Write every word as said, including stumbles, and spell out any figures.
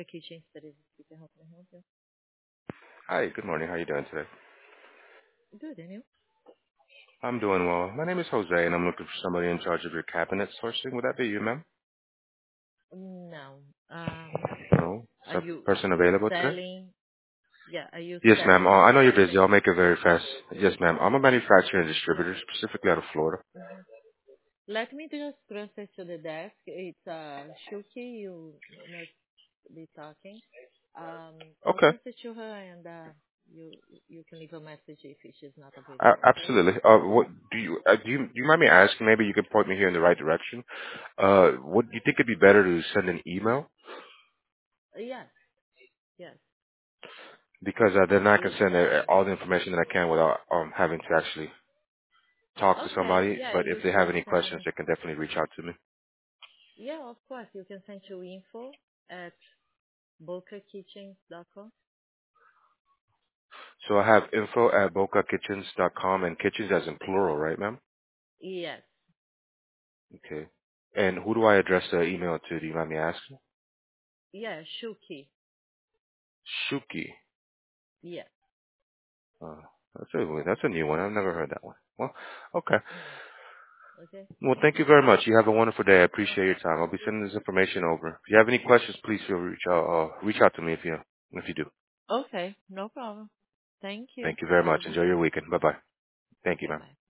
Boca Kitchen Studies speaker. How can I help you? Hi, good morning. How are you doing today? Good, and you? I'm doing well. My name is Jose, and I'm looking for somebody in charge of your cabinet sourcing. Would that be you, ma'am? No. Um, No. Is are that you person you available today? selling? Yeah, are you Yes, ma'am. Uh, selling? I know you're busy. I'll make it very fast. Yes, ma'am. I'm a manufacturer and distributor, specifically out of Florida. Mhm. Let me just transfer to the desk. It's uh Shuki. You must be talking. Um, I'll Okay. transfer to her, and uh, you you can leave a message if she's not Uh, available. Okay? absolutely. Uh, what do you uh, do? You, do you mind me asking? Maybe you could point me here in the right direction. Uh, would you think it'd be better to send an email Uh, yes, yes. because uh, then I can It's send uh, uh all the information that I can without um having to actually talk to okay. somebody. Yeah, But if you they have can any questions, send. they can definitely reach out to me. Yeah, of course. You can send to info at boca kitchen dot com. So I have info at boca kitchens dot com and kitchens as in plural, right, ma'am? Yes. Okay. And who do I address the email to? Do you mind me asking? Yeah, Shuki. Shuki. Yes. Uh, that's a that's a new one. I've never heard that one. Well, okay. Mm. Okay. Well, thank you very much. You have a wonderful day. I appreciate your time. I'll be sending this information over. If you have any questions, please feel reach out. Uh, reach out to me if you if you do. Okay. No problem. Thank you. Thank you very Have a much. good Enjoy your day. weekend. Bye bye. Thank you, Okay. ma'am. Bye.